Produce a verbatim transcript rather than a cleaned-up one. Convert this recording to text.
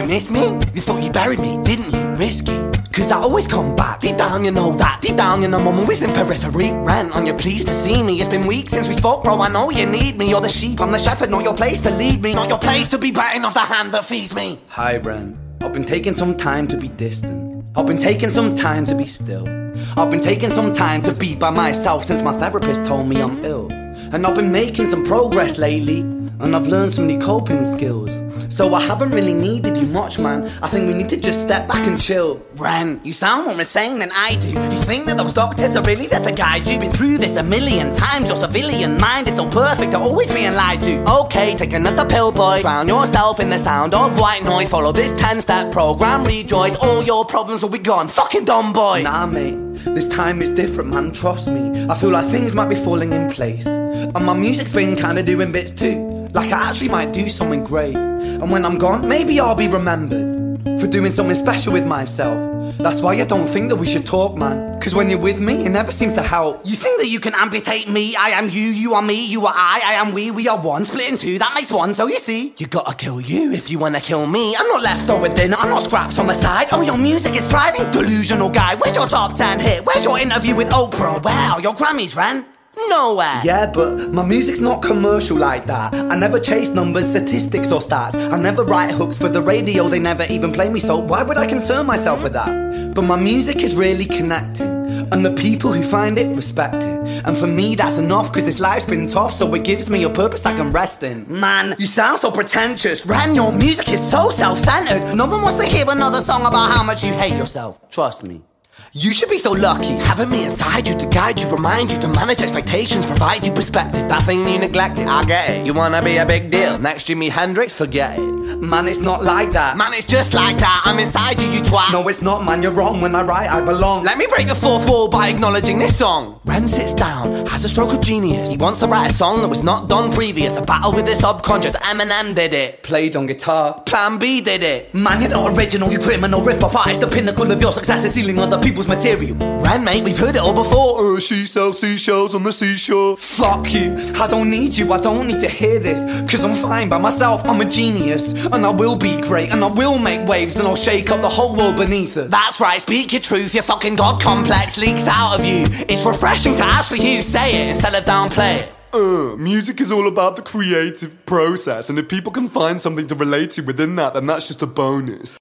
miss me? You thought you buried me, didn't you? Risky. Cause I always come back. Deep down you know that. Deep down you know I'm always in periphery. Rant on you, pleased to see me. It's been weeks since we spoke, bro. I know you need me. You're the sheep, I'm the shepherd. Not your place to lead me. Not your place to be biting off the hand that feeds me. Hi, Bren. I've been taking some time to be distant. I've been taking some time to be still. I've been taking some time to be by myself since my therapist told me I'm ill. And I've been making some progress lately, and I've learned some new coping skills. So I haven't really needed you much, man. I think we need to just step back and chill. Ren, you sound more insane than I do. You think that those doctors are really there to guide you? Been through this a million times. Your civilian mind is so perfect at always being lied to. Okay, take another pill, boy. Drown yourself in the sound of white noise. Follow this ten-step program, rejoice. All your problems will be gone. Fucking dumb boy. Nah, mate. This time is different, man. Trust me. I feel like things might be falling in place. And my music's been kinda doing bits too. Like I actually might do something great. And when I'm gone, maybe I'll be remembered for doing something special with myself. That's why I don't think that we should talk, man. Cause when you're with me, it never seems to help. You think that you can amputate me? I am you, you are me, you are I, I am we, we are one. Split in two, that makes one, so you see. You gotta kill you if you wanna kill me. I'm not leftover dinner, I'm not scraps on the side. Oh, your music is thriving, delusional guy. Where's your top ten hit? Where's your interview with Oprah? Where are your Grammys, Ren? Nowhere. Yeah, but my music's not commercial like that. I never chase numbers, statistics or stats. I never write hooks for the radio, they never even play me, so why would I concern myself with that? But my music is really connecting, and the people who find it respect it. And for me that's enough, cause this life's been tough, so it gives me a purpose I can rest in. Man, you sound so pretentious. Ren, your music is so self-centered. No one wants to hear another song about how much you hate yourself. Trust me. You should be so lucky, having me inside you to guide you, remind you to manage expectations, provide you perspective. That thing you neglected, I get it. You wanna be a big deal, next Jimi Hendrix, forget it. Man, it's not like that. Man, it's just like that, I'm inside you, you twat. No, it's not, man, you're wrong. When I write, I belong. Let me break the fourth wall by acknowledging this song. Ren sits down, has a stroke of genius. He wants to write a song that was not done previous. A battle with his subconscious, Eminem did it. Played on guitar. Plan B did it. Man, you're not original, you criminal rip-off artist. The pinnacle of your success is stealing other people's material. Ren, mate, we've heard it all before. Uh, she sells seashells on the seashore. Fuck you, I don't need you, I don't need to hear this. Cause I'm fine by myself, I'm a genius. And I will be great, and I will make waves, and I'll shake up the whole world beneath us. That's right, speak your truth, your fucking God complex leaks out of you. It's refreshing to ask for you, say it instead of downplay it. Uh, music is all about the creative process, and if people can find something to relate to within that, then that's just a bonus.